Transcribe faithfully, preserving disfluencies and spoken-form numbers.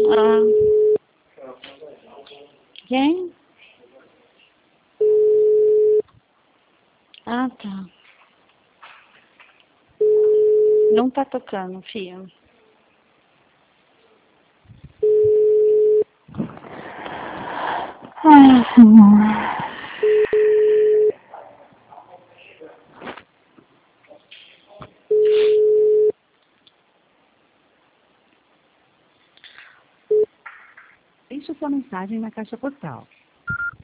Ah. Quem? Ah, tá. Não tá tocando, filho. Ai, Senhor. Deixe sua mensagem na caixa postal.